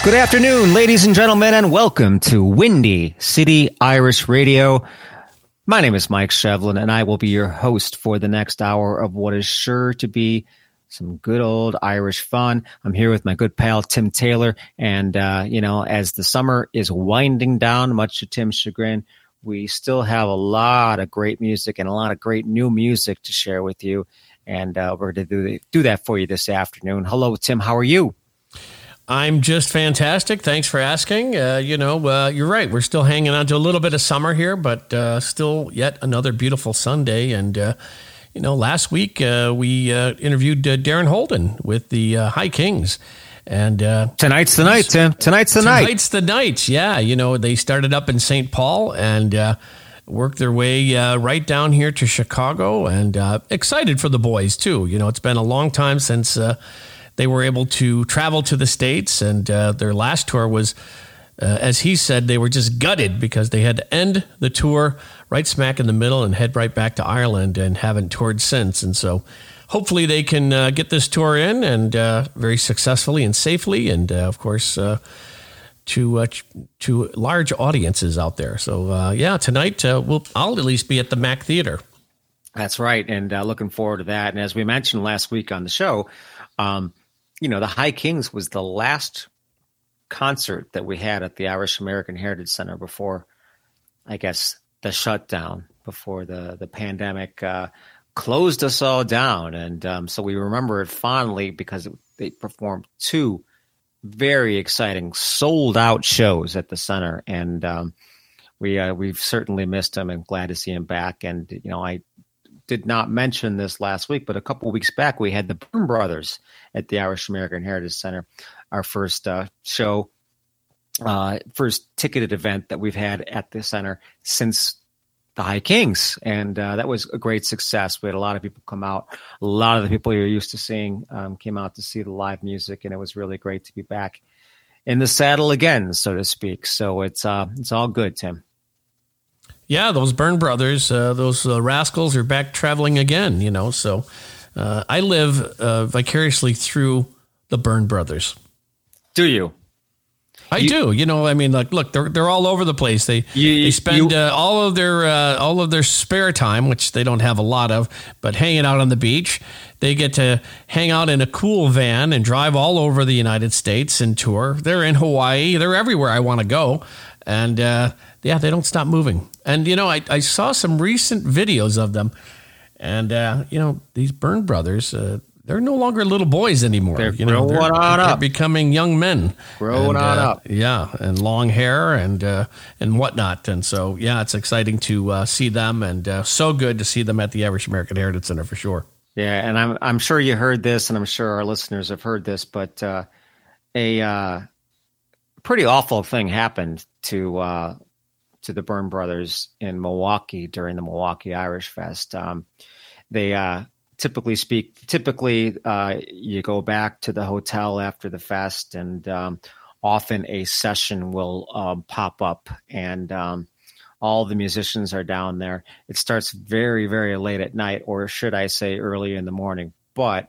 Good afternoon, ladies and gentlemen, and welcome to Windy City Irish Radio. My name is Mike Shevlin, and I will be your host for the next hour of what is sure to be some good old Irish fun. I'm here with my good pal, Tim Taylor, and, as the summer is winding down, much to Tim's chagrin, we still have a lot of great music and a lot of great new music to share with you, and we're going to do that for you this afternoon. Hello, Tim. How are you? I'm just fantastic. Thanks for asking. You're right. We're still hanging on to a little bit of summer here, but still yet another beautiful Sunday. And, last week we interviewed Darren Holden with the High Kings. And tonight's the night, Tim. Tonight's the night. Tonight's the night. Yeah. They started up in St. Paul and worked their way right down here to Chicago, and excited for the boys, too. It's been a long time since they were able to travel to the States, and their last tour was, as he said, they were just gutted because they had to end the tour right smack in the middle and head right back to Ireland and haven't toured since. And so hopefully they can get this tour in and very successfully and safely, and of course to large audiences out there. So tonight I'll at least be at the Mac Theater. That's right, and looking forward to that. And as we mentioned last week on the show, the High Kings was the last concert that we had at the Irish American Heritage Center before, I guess, the shutdown, before the pandemic closed us all down. And so we remember it fondly because they performed two very exciting sold-out shows at the center. And we've certainly missed him and glad to see him back. And, I did not mention this last week, but a couple of weeks back, we had the Byrne Brothers at the Irish American Heritage Center, our first show, first ticketed event that we've had at the center since the High Kings. And that was a great success. We had a lot of people come out. A lot of the people you're used to seeing came out to see the live music, and it was really great to be back in the saddle again, so to speak. So it's all good, Tim. Yeah, those Byrne Brothers, those rascals are back traveling again, So I live vicariously through the Byrne Brothers. Do you? I do. Look, they're all over the place. They spend all of their spare time, which they don't have a lot of, but hanging out on the beach. They get to hang out in a cool van and drive all over the United States and tour. They're in Hawaii. They're everywhere I want to go. And they don't stop moving. And, I saw some recent videos of them. And, these Byrne Brothers, they're no longer little boys anymore. They're growing on up. They're becoming young men. Growing on up. Yeah, and long hair and whatnot. And so, it's exciting to see them, and so good to see them at the Irish American Heritage Center for sure. Yeah, and I'm sure you heard this, and I'm sure our listeners have heard this, but a pretty awful thing happened to the Byrne Brothers in Milwaukee during the Milwaukee Irish Fest. They typically you go back to the hotel after the fest, and often a session will pop up, and all the musicians are down there. It starts very, very late at night, or should I say early in the morning. But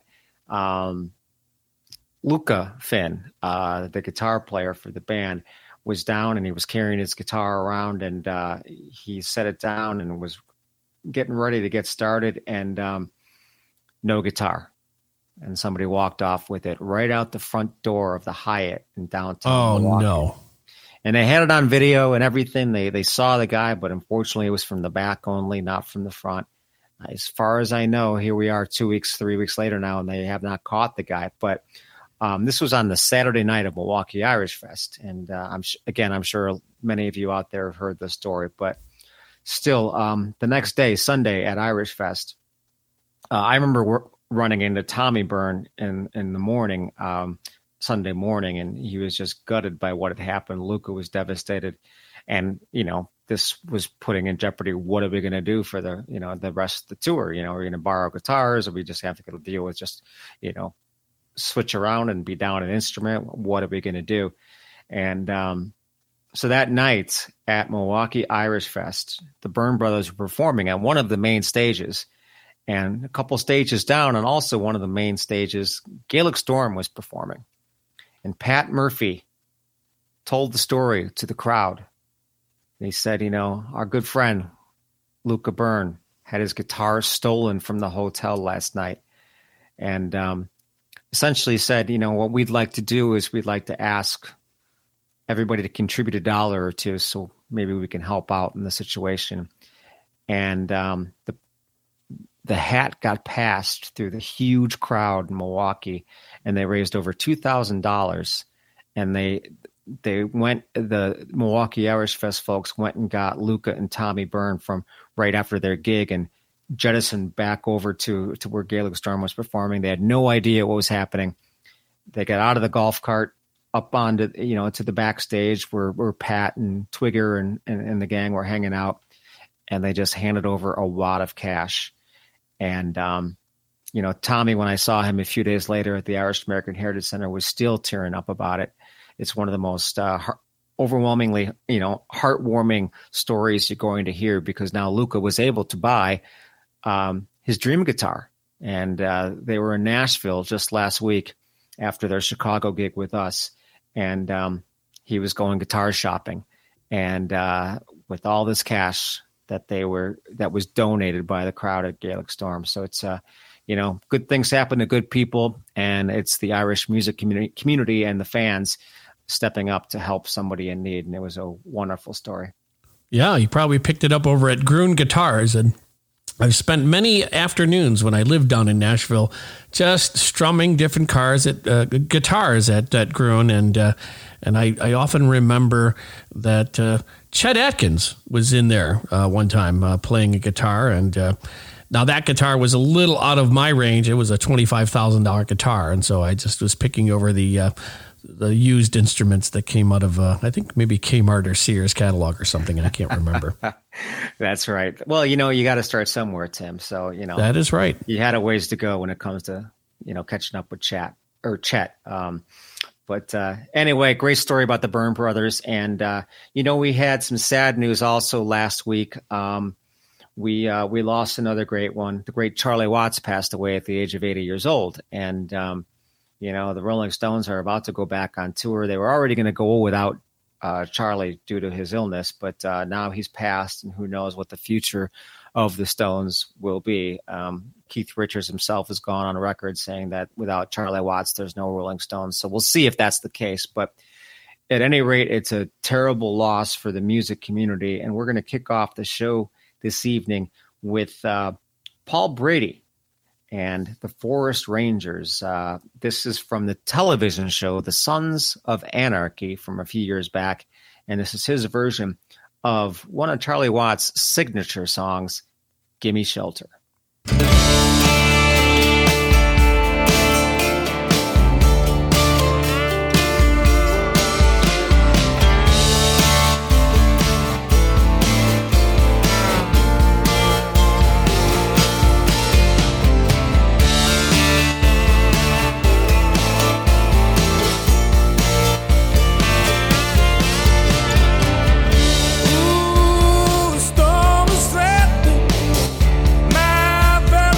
Luca Finn, the guitar player for the band, was down, and he was carrying his guitar around, and he set it down and was getting ready to get started, and no guitar. And somebody walked off with it right out the front door of the Hyatt in downtown Milwaukee. No. And they had it on video and everything. They saw the guy, but unfortunately it was from the back only, not from the front. As far as I know, here we are 3 weeks later now, and they have not caught the guy. But this was on the Saturday night of Milwaukee Irish Fest. And I'm sure many of you out there have heard the story. But still, the next day, Sunday at Irish Fest, I remember running into Tommy Byrne in the morning, Sunday morning, and he was just gutted by what had happened. Luca was devastated. And, this was putting in jeopardy, what are we going to do for the rest of the tour? We're going to borrow guitars, or we just have to deal with just, switch around and be down an instrument. What are we going to do? And so that night at Milwaukee Irish Fest, the Byrne Brothers were performing at one of the main stages, and a couple stages down, and also one of the main stages, Gaelic Storm was performing. And Pat Murphy told the story to the crowd. He said, our good friend, Luca Byrne, had his guitar stolen from the hotel last night. And essentially said, what we'd like to do is we'd like to ask everybody to contribute $1 or $2 so maybe we can help out in the situation. And the hat got passed through the huge crowd in Milwaukee, and they raised over $2,000. And the Milwaukee Irish Fest folks went and got Luca and Tommy Byrne from right after their gig and jettisoned back over to where Gaelic Storm was performing. They had no idea what was happening. They got out of the golf cart, up onto, to the backstage where Pat and Twigger and the gang were hanging out, and they just handed over a wad of cash. And, Tommy, when I saw him a few days later at the Irish American Heritage Center, was still tearing up about it. It's one of the most overwhelmingly, heartwarming stories you're going to hear, because now Luca was able to buy his dream guitar. And they were in Nashville just last week after their Chicago gig with us. And he was going guitar shopping. And with all this cash that was donated by the crowd at Gaelic Storm. So it's, good things happen to good people. And it's the Irish music community and the fans stepping up to help somebody in need. And it was a wonderful story. Yeah, you probably picked it up over at Groon Guitars. And I've spent many afternoons when I lived down in Nashville just strumming different guitars at Groon. And I often remember that Chet Atkins was in there one time playing a guitar. And now that guitar was a little out of my range. It was a $25,000 guitar. And so I just was picking over the used instruments that came out of, I think maybe Kmart or Sears catalog or something. I can't remember. That's right. Well, you got to start somewhere, Tim. So, that is right. You had a ways to go when it comes to, catching up with Chet. But anyway, great story about the Byrne brothers. And, we had some sad news also last week. We lost another great one. The great Charlie Watts passed away at the age of 80 years old. And, the Rolling Stones are about to go back on tour. They were already going to go without Charlie due to his illness, but now he's passed, and who knows what the future of the Stones will be. Keith Richards himself has gone on record saying that without Charlie Watts, there's no Rolling Stones. So we'll see if that's the case. But at any rate, it's a terrible loss for the music community. And we're going to kick off the show this evening with Paul Brady and the Forest Rangers. This is from the television show, The Sons of Anarchy, from a few years back. And this is his version of one of Charlie Watts' signature songs, Gimme Shelter. Storm is threatening my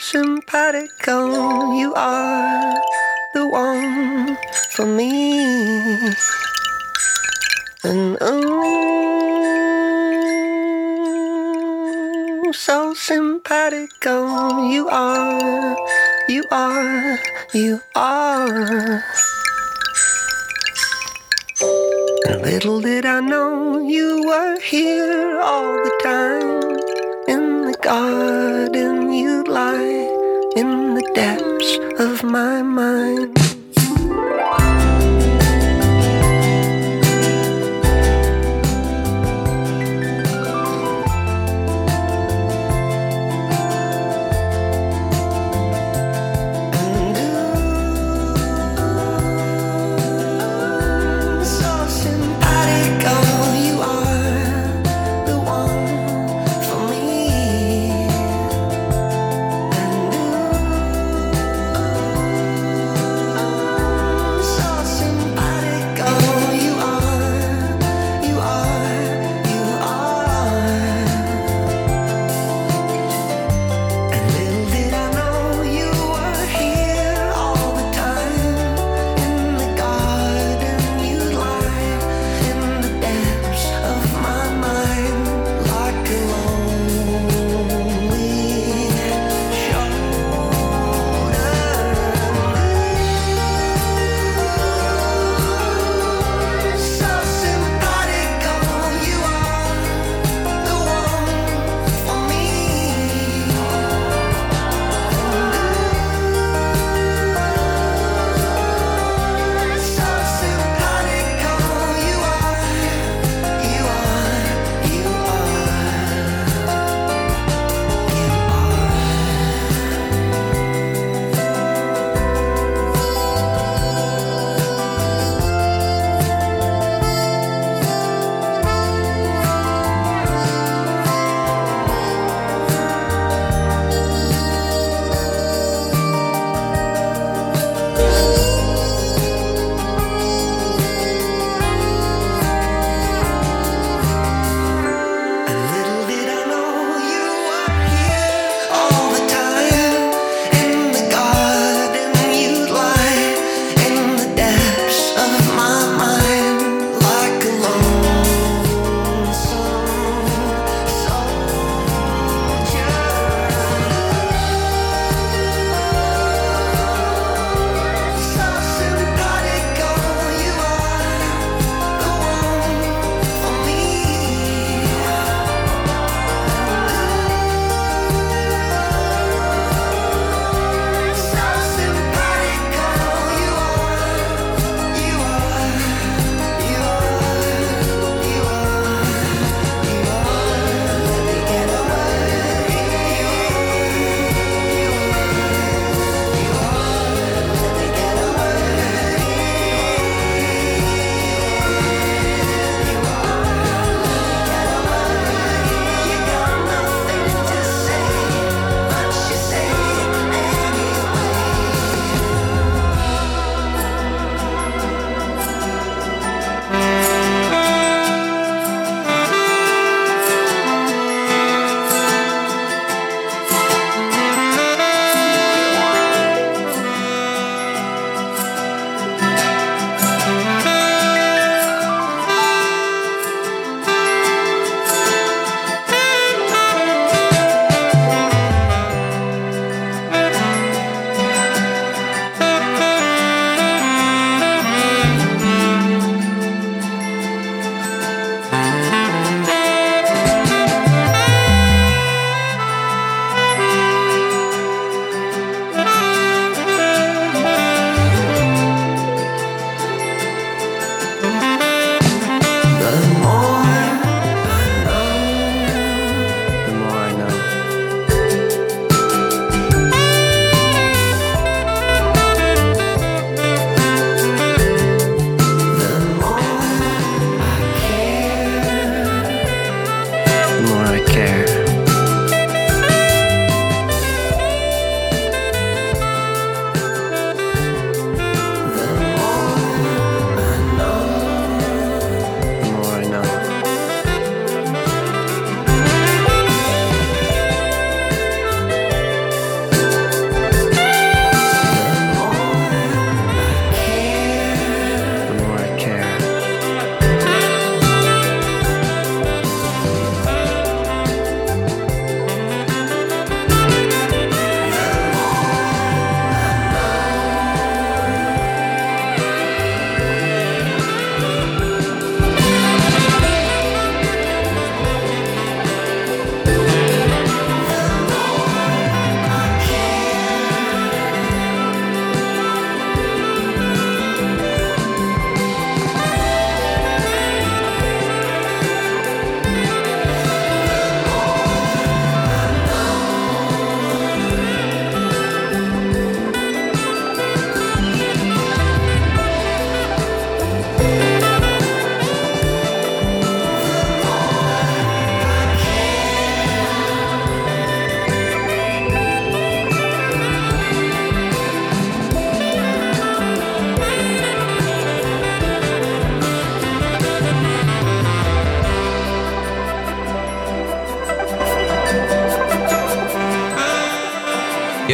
simpatico. You are the one for me. And oh, so simpatico. You are, you are, you are. And little did I know you were here all the time. In the garden you'd lie, in the depths of my mind.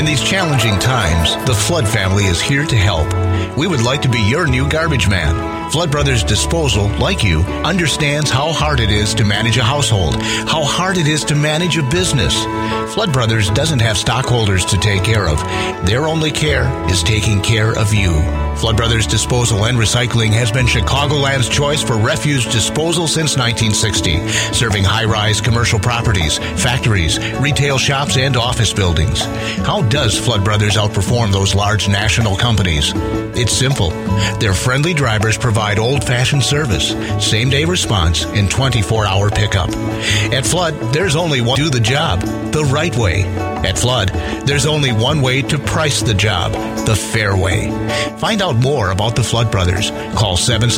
In these challenging times, the Flood family is here to help. We would like to be your new garbage man. Flood Brothers Disposal, like you, understands how hard it is to manage a household, how hard it is to manage a business. Flood Brothers doesn't have stockholders to take care of. Their only care is taking care of you. Flood Brothers Disposal and Recycling has been Chicagoland's choice for refuse disposal since 1960, serving high-rise commercial properties, factories, retail shops, and office buildings. How does Flood Brothers outperform those large national companies? It's simple. Their friendly drivers provide old-fashioned service, same-day response, and 24-hour pickup. At Flood, there's only one to do the job, the right way. At Flood, there's only one way to price the job, the fair way. Find out more about the Flood Brothers. Call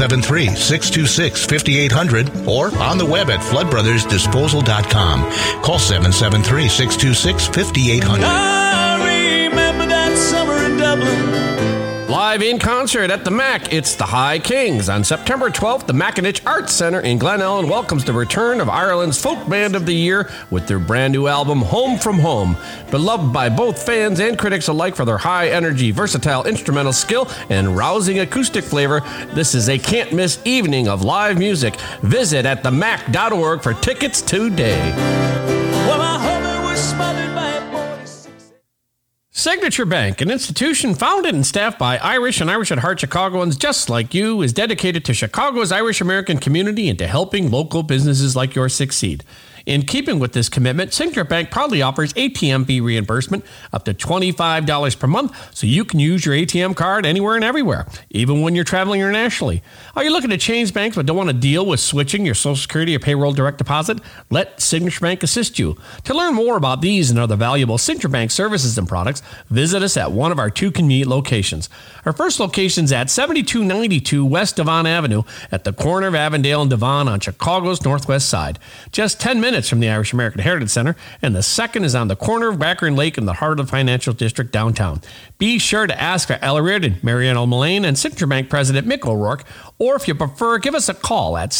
773-626-5800 or on the web at floodbrothersdisposal.com. Call 773-626-5800. I remember that summer in Dublin. Live in concert at the MAC, it's the High Kings. On September 12th, the Macinich Arts Centre in Glen Ellen welcomes the return of Ireland's folk band of the year with their brand new album, Home From Home. Beloved by both fans and critics alike for their high energy, versatile instrumental skill, and rousing acoustic flavor, this is a can't-miss evening of live music. Visit at themac.org for tickets today. Well, my husband was smothered by a 46. Signature Bank, an institution founded and staffed by Irish and Irish at Heart Chicagoans just like you, is dedicated to Chicago's Irish American community and to helping local businesses like yours succeed. In keeping with this commitment, Signature Bank proudly offers ATM fee reimbursement up to $25 per month so you can use your ATM card anywhere and everywhere, even when you're traveling internationally. Are you looking to change banks but don't want to deal with switching your Social Security or payroll direct deposit? Let Signature Bank assist you. To learn more about these and other valuable Signature Bank services and products, visit us at one of our two convenient locations. Our first location is at 7292 West Devon Avenue at the corner of Avondale and Devon on Chicago's northwest side. Just 10 minutes from the Irish American Heritage Center, and the second is on the corner of Backern Lake in the heart of the financial district downtown. Be sure to ask for Ella Reardon, Marianne O'Mullane, and Signature Bank President Mick O'Rourke, or if you prefer, give us a call at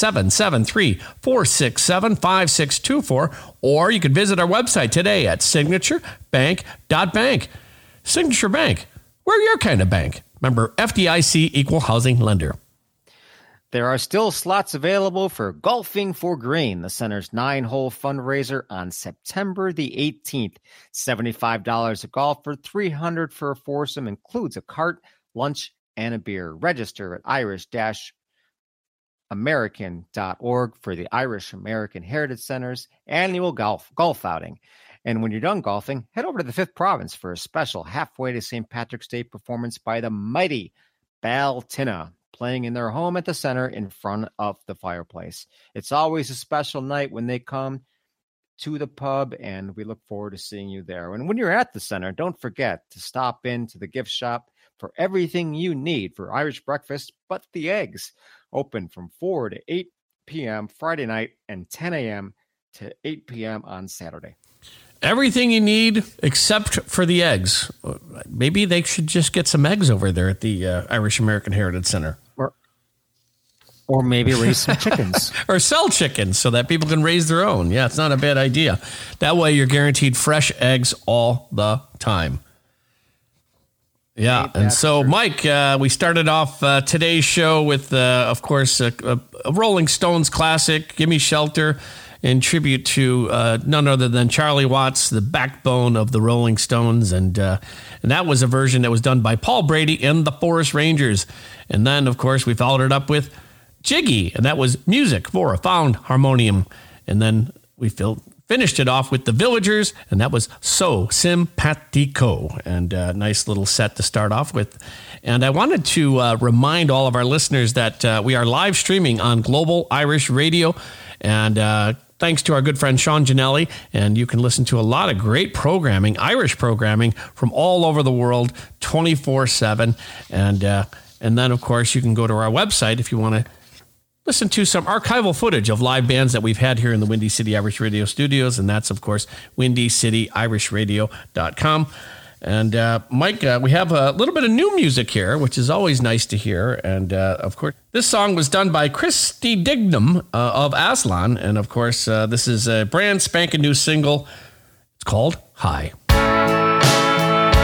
773-467-5624, or you can visit our website today at signaturebank.bank. Signature Bank, we're your kind of bank. Member FDIC Equal Housing Lender. There are still slots available for Golfing for Green, the center's 9-hole fundraiser on September the 18th. $75 a golf for $300 for a foursome, includes a cart, lunch, and a beer. Register at irish-american.org for the Irish American Heritage Center's annual golf outing. And when you're done golfing, head over to the 5th Province for a special halfway to St. Patrick's Day performance by the mighty Baltina, playing in their home at the center in front of the fireplace. It's always a special night when they come to the pub, and we look forward to seeing you there. And when you're at the center, don't forget to stop into the gift shop for everything you need for Irish breakfast, but the eggs. Open from 4 to 8 p.m. Friday night and 10 a.m. to 8 p.m. on Saturday. Everything you need except for the eggs. Maybe they should just get some eggs over there at the Irish American Heritage Center. Or maybe raise some chickens. Or sell chickens so that people can raise their own. Yeah, it's not a bad idea. That way you're guaranteed fresh eggs all the time. Yeah, and so, Mike, we started off today's show with, of course, a Rolling Stones classic, Gimme Shelter, in tribute to none other than Charlie Watts, the backbone of the Rolling Stones. And that was a version that was done by Paul Brady and the Forest Rangers. And then, of course, we followed it up with Jiggy, and that was Music for a Found Harmonium. And then we finished it off with the Villagers, and that was So Simpatico. And a nice little set to start off with. And I wanted to remind all of our listeners that we are live streaming on Global Irish Radio. And thanks to our good friend Sean Gianelli, and you can listen to a lot of great programming, Irish programming from all over the world, 24/7. And then, of course, you can go to our website if you want to listen to some archival footage of live bands that we've had here in the Windy City Irish Radio studios, and that's, of course, windycityirishradio.com. And Mike, we have a little bit of new music here, which is always nice to hear. And of course, this song was done by Christy Dignam of Aslan. And of course, this is a brand spanking new single. It's called High.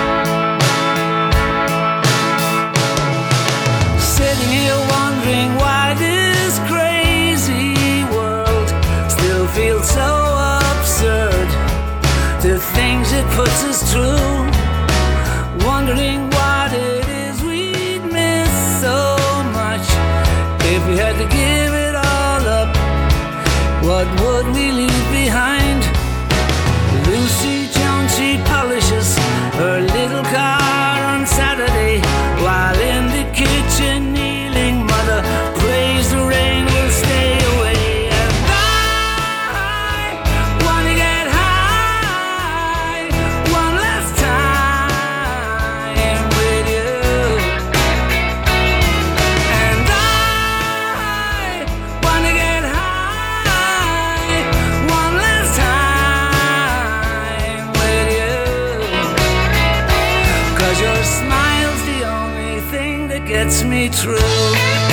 world so absurd, the things it puts us through, wondering what it is we'd miss so much. If we had to give it all up, what would we leave behind? Lucy Jones, she polishes her little car on Saturday, while in the kitchen kneeling, mother prays the rain will stay away. And I wanna get high one last time with you. And I wanna get high one last time with you. 'Cause your smile's the only thing that gets me through.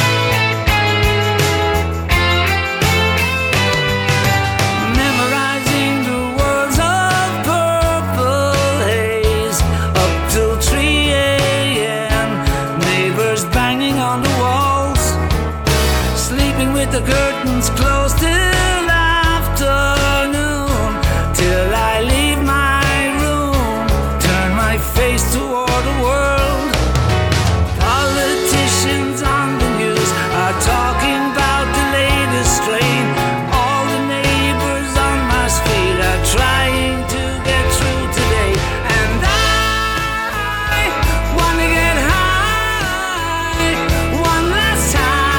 Memorizing the words of purple haze up till 3 a.m. Neighbors banging on the walls, sleeping with the curtains closed till afternoon, till I leave my room, turn my face toward the world. Politicians on the news are talking about the latest strain. All the neighbors on my street are trying to get through today. And I wanna get high one last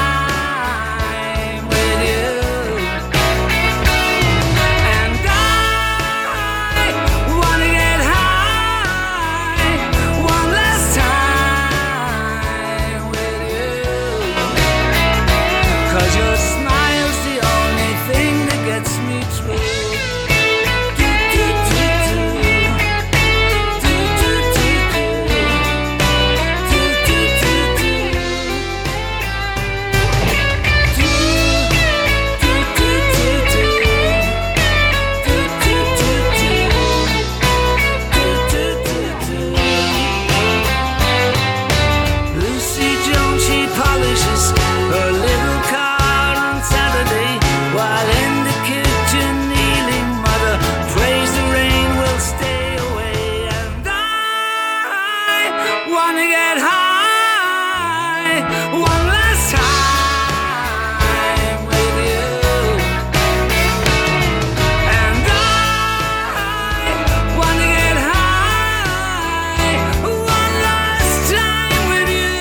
time with you. And I wanna get high one last time with you. 'Cause your smile's the only thing that gets me through. Do, do, do, do. Do, do, do, do. Do, do, do, do. Do, do, do, do, do. Do, do, do, do. Do, do, do, do. Lucy Jones, she polishes her little car on Saturday, while in the kitchen kneeling, mother prays the rain will stay away. And I wanna get high one last time with you. And I wanna get high one last time with you.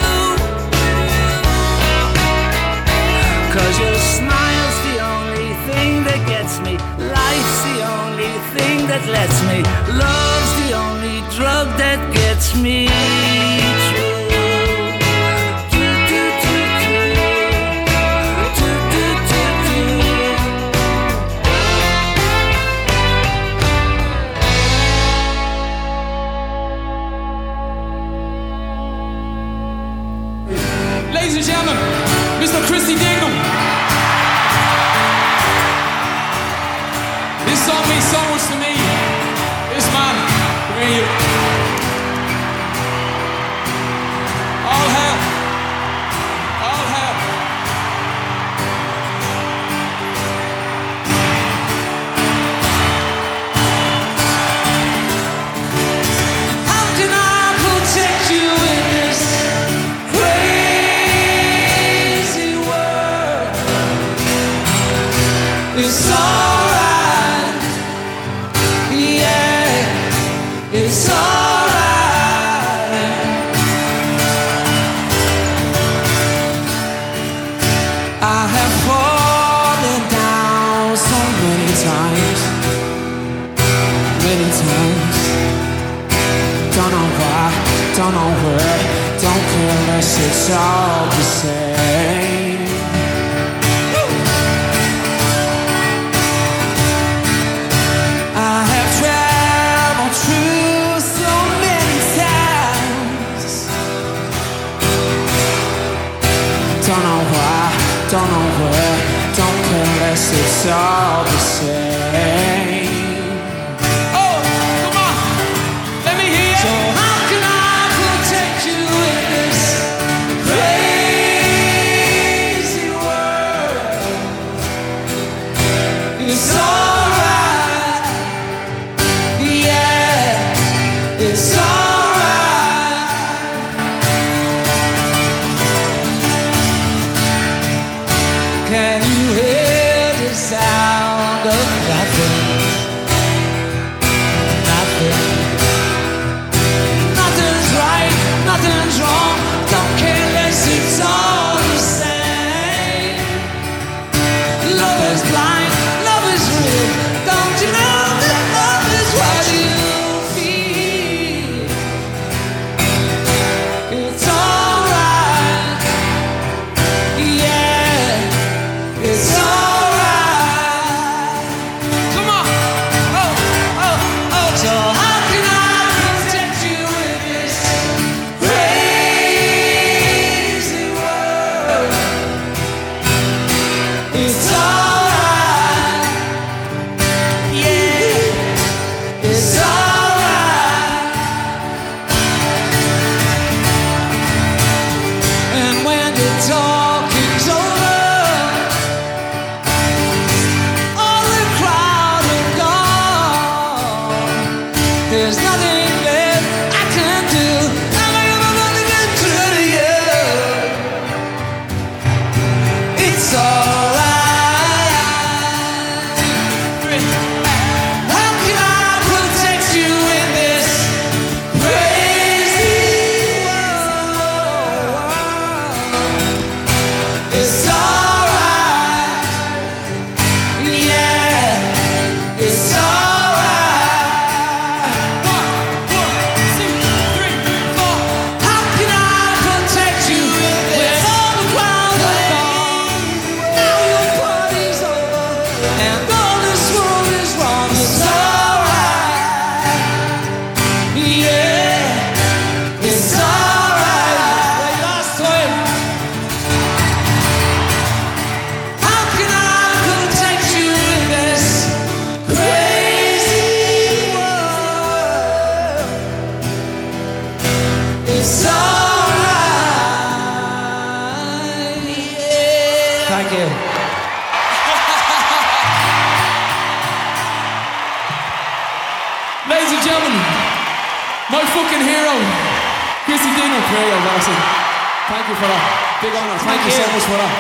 'Cause your smile's the only thing that gets me, life's the only thing that lets me, love's the only drug that gets me through. Do, do, do, do. Do, do, do, do. Ladies and gentlemen, Mr. Christy Dignam. This song means so much to me. This man, bring you. All hell. All hell. How can I protect you in this crazy world? It's alright, yeah, it's alright. I have fallen down so many times, many times. Don't know why, don't know where, don't care unless it's all the same. I have traveled through so many times. Don't know why, don't know where, don't care unless it's all the same. Oh, come on, let me hear you. So how can I protect you in this crazy Ladies and gentlemen, my fucking hero, Chrissy Dino Creo, Varsity. Thank you for that. Big honor. Thank you so much for that.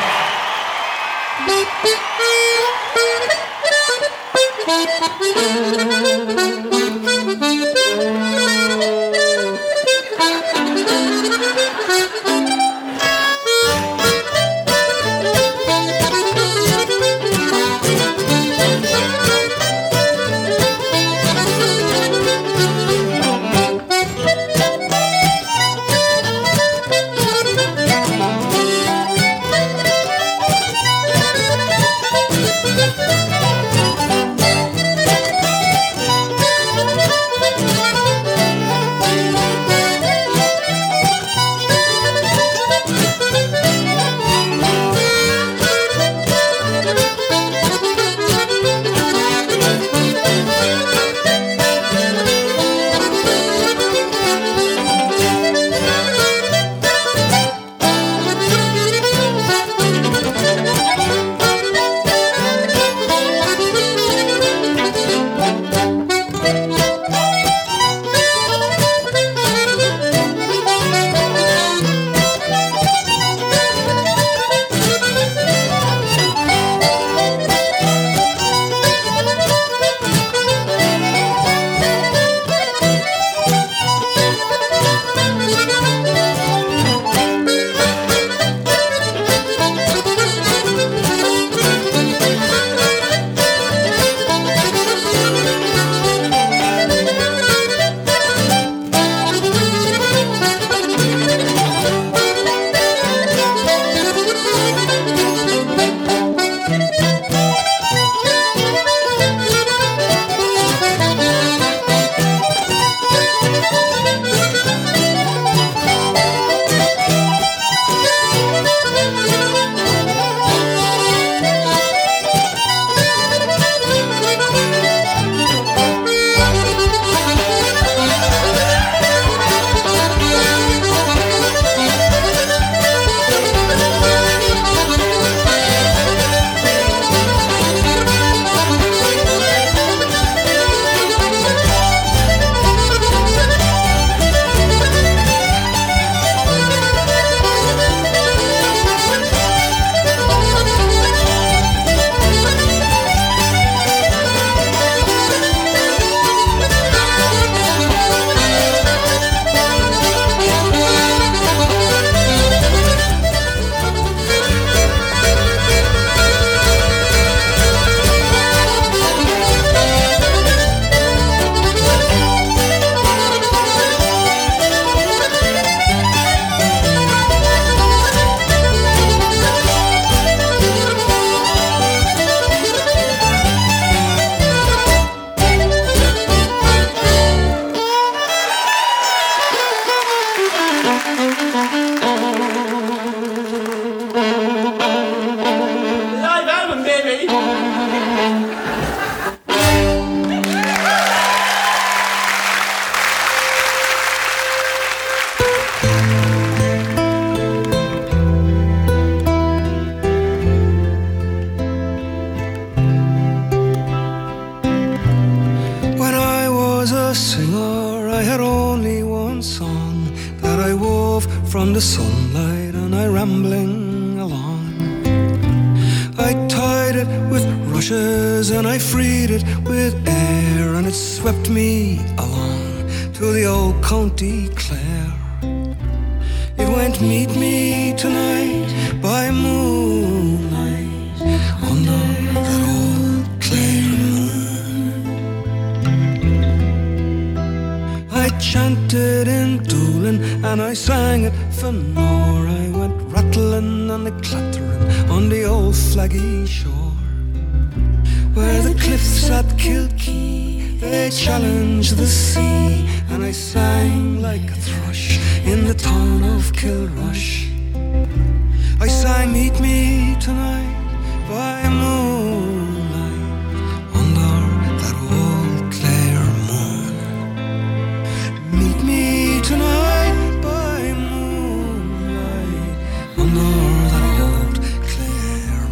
from the sunlight and I rambling along. I tied it with rushes and I freed it with air, and it swept me along to the old County Clare. It went meet me tonight by moonlight under that old Clare moon. I chanted in Doolin and I sang it for Nor. I went rattling and clattering on the old flaggy shore, where the cliffs at Kilkee they challenge the sea, and I sang like a thrush in the town of Kilrush. I sang Meet Me Tonight by moonlight under that old Clare moon. Meet me tonight by moonlight under that old Clare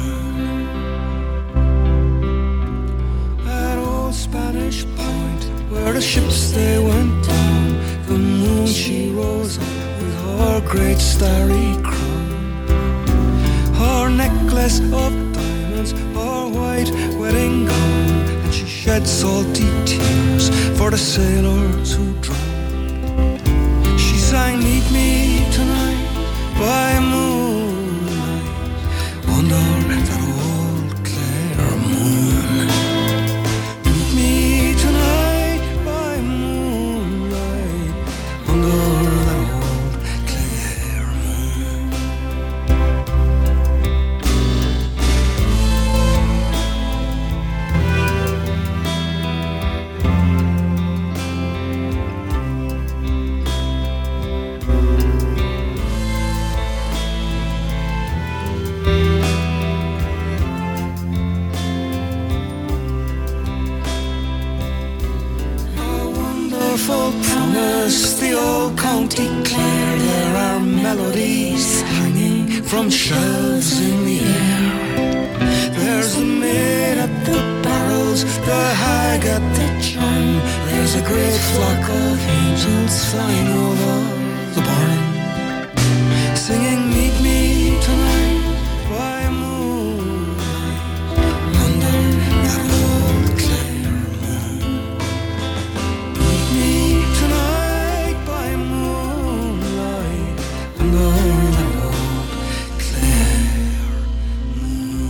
moon. That old Spanish Point where the ships they went down. The moon she rose up with her great starry crown. Her necklace of diamonds, her white wedding gown, and she shed salty tears for the sailors who drowned. She sang, meet me tonight by moonlight under that old clear moon. Meet me tonight by moonlight under that old clear moon. Promise the old county Clare, there are melodies hanging from shelves in the air. There's the maid at the barrels, the hag at the chime. There's a great flock of angels flying over the barn, singing, meet me tonight by moonlight under that old clear moon. Meet me tonight by moonlight under that old clear moon.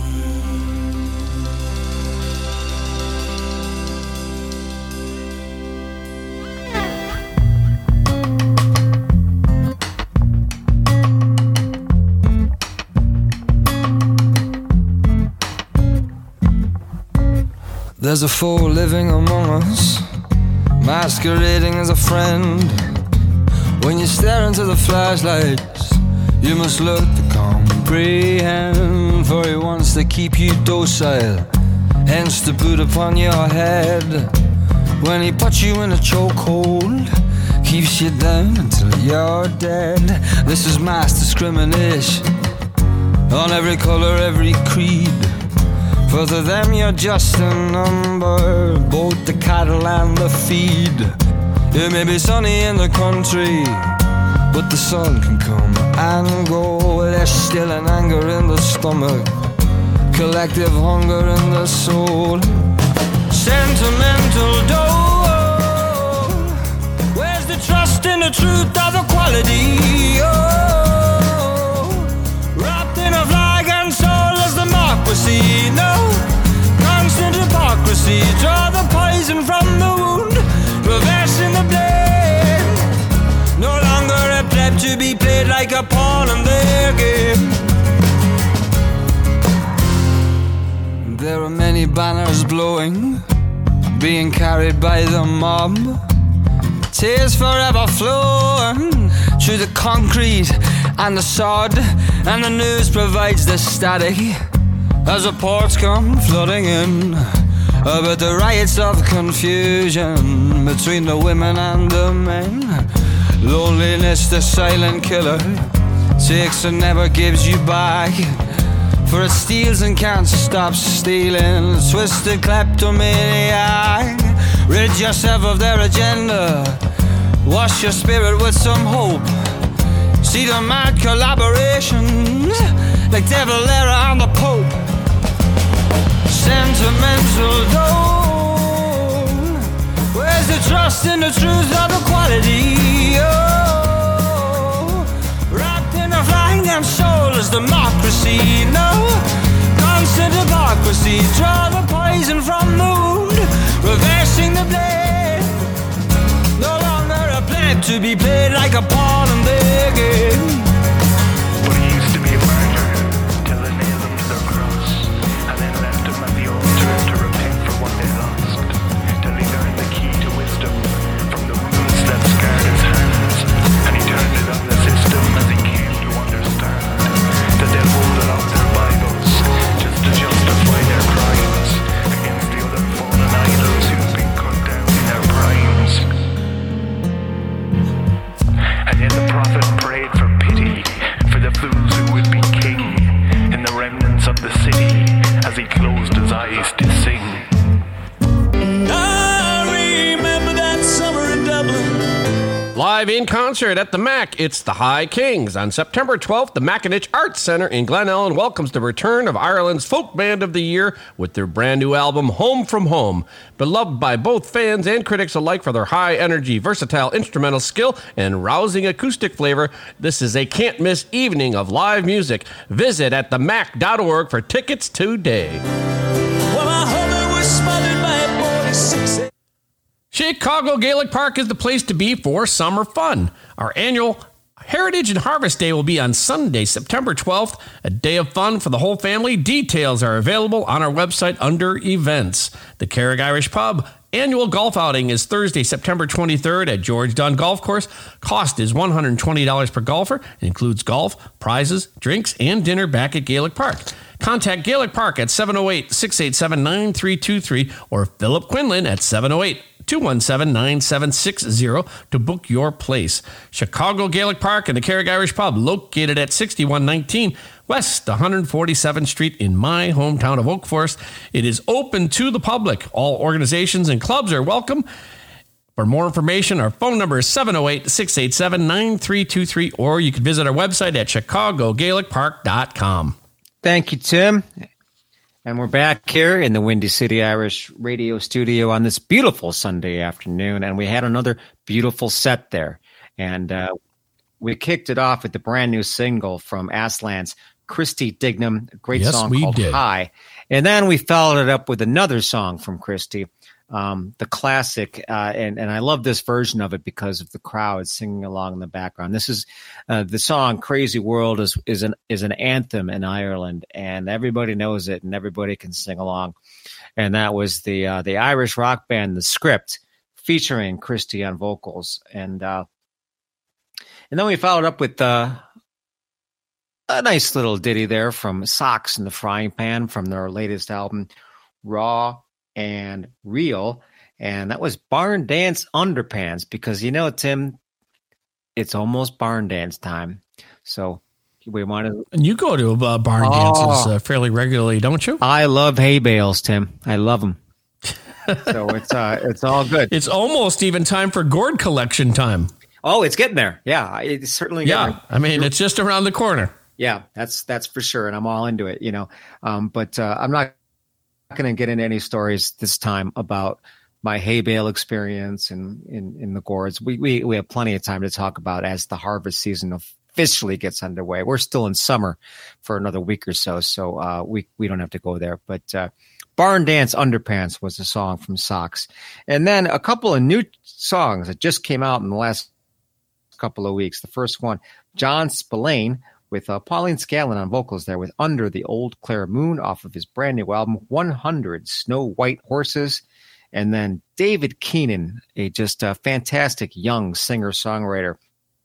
There's a foe living among us, masquerading as a friend. When you stare into the flashlights, you must learn to comprehend. For he wants to keep you docile, hence the boot upon your head. When he puts you in a chokehold, keeps you down until you're dead. This is mass discrimination on every color, every creed. For to them you're just a number, both the cattle and the feed. It may be sunny in the country, but the sun can come and go. There's still an anger in the stomach, collective hunger in the soul. Sentimental dole, where's the trust in the truth of equality? Oh, wrapped in a flag and soulless democracy. No, constant hypocrisy. Draw the poison from the wound, reversing the blame. No longer a pleb to be played like a pawn in their game. There are many banners blowing, being carried by the mob. Tears forever flowing through the concrete and the sod. And the news provides the static as reports come flooding in about the riots of confusion between the women and the men. Loneliness, the silent killer, takes and never gives you back. For it steals and can't stop stealing. Twisted kleptomaniac, rid yourself of their agenda. Wash your spirit with some hope. See the mad collaborations like Devil Era and the Pope. Sentimental tone, where's the trust in the truth of equality? Oh, wrapped in a flying and soulless democracy. No, constant hypocrisy. Draw the poison from the wound, reversing the blade. No longer a pleb to be played like a pawn in their game. But he used to be a martyr till they nailed him to their cross, and then left him at the altar to repent for what they lost. Till he learned the key to wisdom from the wounds that scarred his hands, and he turned it on the system as he came to understand that they'll hold it off their Bibles just to justify their crimes against the other fallen idols who've been cut down in their primes. And yet the prophet prayed for peace. Live in concert at the Mac, it's the High Kings. On September 12th, the Mackinac Arts Centre in Glen Ellen welcomes the return of Ireland's folk band of the year with their brand new album, Home From Home. Beloved by both fans and critics alike for their high energy, versatile instrumental skill, and rousing acoustic flavor, this is a can't miss evening of live music. Visit at themac.org for tickets today. Well, I hope it was smothered by a 46. Chicago Gaelic Park is the place to be for summer fun. Our annual Heritage and Harvest Day will be on Sunday, September 12th, a day of fun for the whole family. Details are available on our website under events. The Carrick Irish Pub annual golf outing is Thursday, September 23rd at George Dunn Golf Course. Cost is $120 per golfer. It includes golf, prizes, drinks, and dinner back at Gaelic Park. Contact Gaelic Park at 708-687-9323 or Philip Quinlan at 708-217-9760 to book your place. Chicago Gaelic Park and the Carrick Irish Pub, located at 6119 West 147th Street in my hometown of Oak Forest. It is open to the public. All organizations and clubs are welcome. For more information, our phone number is 708-687-9323, or you can visit our website at chicagogaelicpark.com. Thank you, Tim. And we're back here in the Windy City Irish radio studio on this beautiful Sunday afternoon. And we had another beautiful set there. And we kicked it off with the brand new single from Aslan's Christy Dignam, a great song called High. And then we followed it up with another song from Christy, the classic. And I love this version of it because of the crowd singing along in the background. This is the song Crazy World is an anthem in Ireland, and everybody knows it and everybody can sing along. And that was the Irish rock band The Script, featuring Christy on vocals. And then we followed up with a nice little ditty there from Socks in the Frying Pan from their latest album, Raw and Real. And that was Barn Dance Underpants, because, you know, Tim, it's almost barn dance time. So we want to. And you go to barn dances fairly regularly, don't you? I love hay bales, Tim. I love them. So it's all good. It's almost even time for gourd collection time. Oh, it's getting there. Yeah, it's certainly getting there. I mean, it's just around the corner. Yeah, that's for sure, and I'm all into it, you know. But I'm not going to get into any stories this time about my hay bale experience and in the gourds. We have plenty of time to talk about as the harvest season officially gets underway. We're still in summer for another week or so, so we don't have to go there. But Barn Dance Underpants was a song from Socks, and then a couple of new songs that just came out in the last couple of weeks. The first one, John Spillane, with Pauline Scanlon on vocals there, with Under the Old Clare Moon off of his brand new album, 100 Snow White Horses. And then David Keenan, a fantastic young singer-songwriter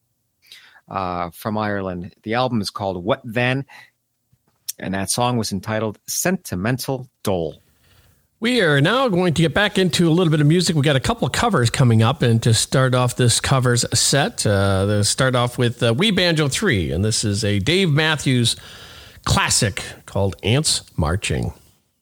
from Ireland. The album is called What Then? And that song was entitled Sentimental Dole. We are now going to get back into a little bit of music. We got a couple of covers coming up, and to start off this covers set, let's start off with We Banjo 3, and this is a Dave Matthews classic called Ants Marching.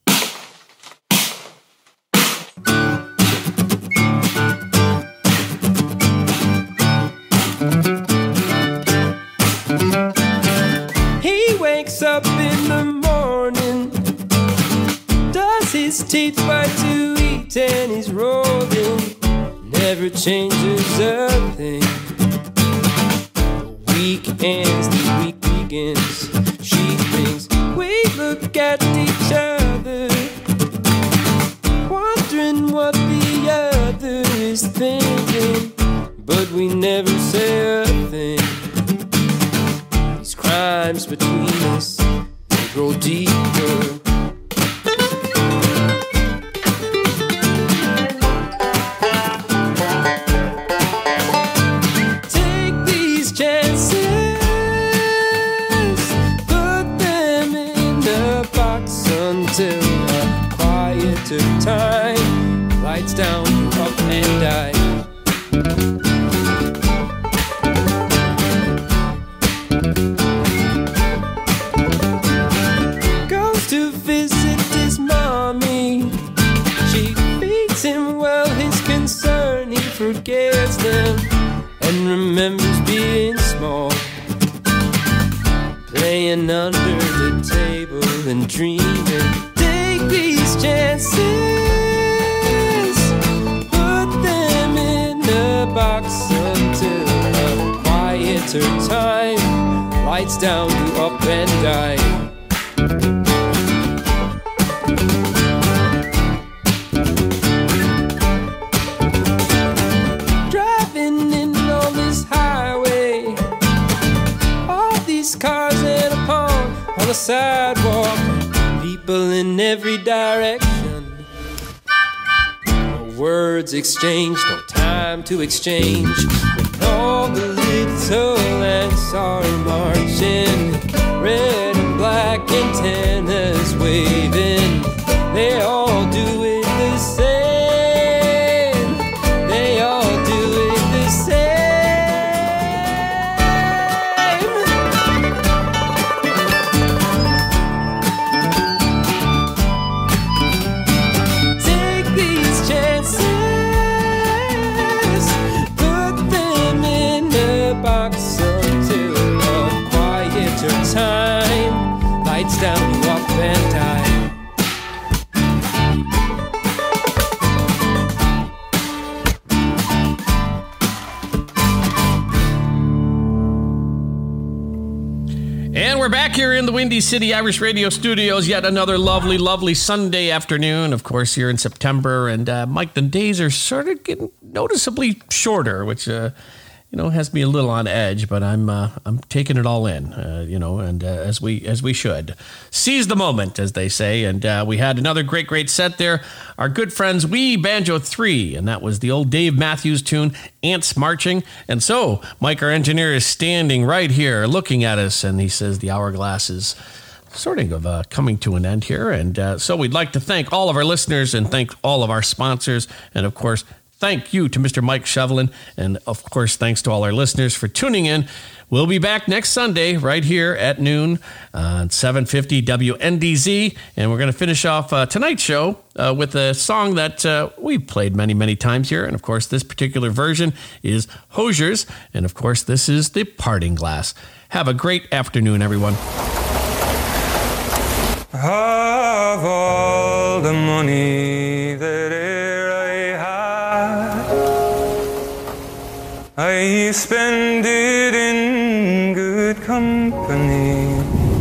He wakes up in the morning, does his teeth bite to eat, and he's rolling, never changes a thing. The week ends, the week begins. She thinks we look at each other, wondering what the other is thinking, but we never say a thing. These crimes between us, they grow deeper. Until a quieter time, lights down, you're up and die. Goes to visit his mommy, she feeds him well, his concern he forgets them, and remembers being small, playing under the table and dreaming. Take these chances, put them in a box until a quieter time. Lights down, you up and die. Driving in on this highway, all these cars in a pond on the sidewalk, people in every direction. No words exchanged, no time to exchange. All the little ants are marching, red and black antennas waving. They all do it the same. They all do it the same. Take these chances, put them in a box until a quieter time. Lights down, you up and die. And we're back here in the Windy City Irish Radio Studios. Yet another lovely, lovely Sunday afternoon. Of course, here in September. And Mike, the days are sort of getting noticeably shorter, which has me a little on edge. But I'm taking it all in, and as we should seize the moment, as they say. And we had another great set there. Our good friends Wee Banjo 3, and that was the old Dave Matthews tune, Ants Marching. And so Mike, our engineer, is standing right here looking at us, and he says the hourglass is sort of coming to an end here. And so we'd like to thank all of our listeners and thank all of our sponsors. And of course, thank you to Mr. Mike Shevelin. And of course, thanks to all our listeners for tuning in. We'll be back next Sunday right here at noon on 750 WNDZ. And we're going to finish off tonight's show with a song that we've played many, many times here. And of course, this particular version is Hoziers. And of course, this is the Parting Glass. Have a great afternoon, everyone. Of all the money that e'er I spend it in good company,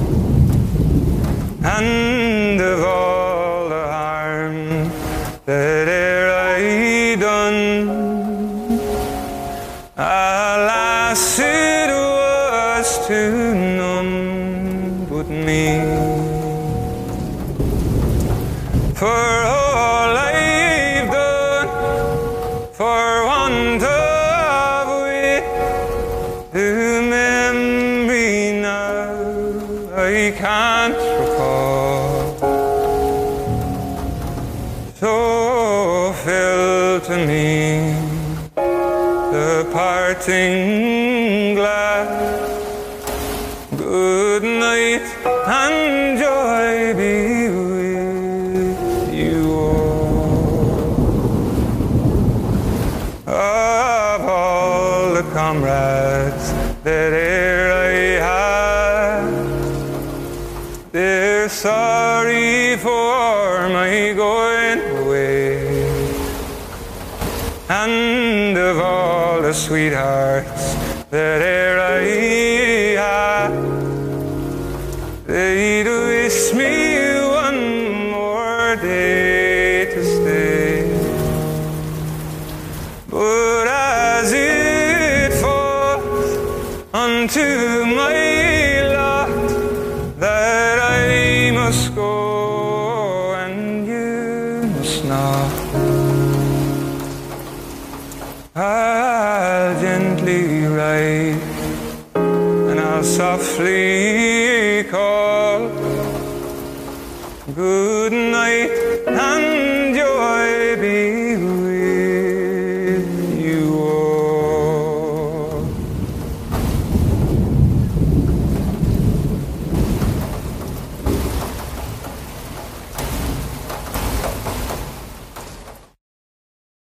and of all the harm that e'er I done, alas, it was to none but me. For all I've done for want of wit, the memory now I can't recall. So fell to me the parting glass. Good night and joy be with you all. Of all the comrades that e'er I had, they're sorry for my going away. And of all the sweethearts that e'er I had, they'd wish me one more day to stay. But as it falls unto my lot that I must go and you must not, I'll gently write and I'll softly call. Good night and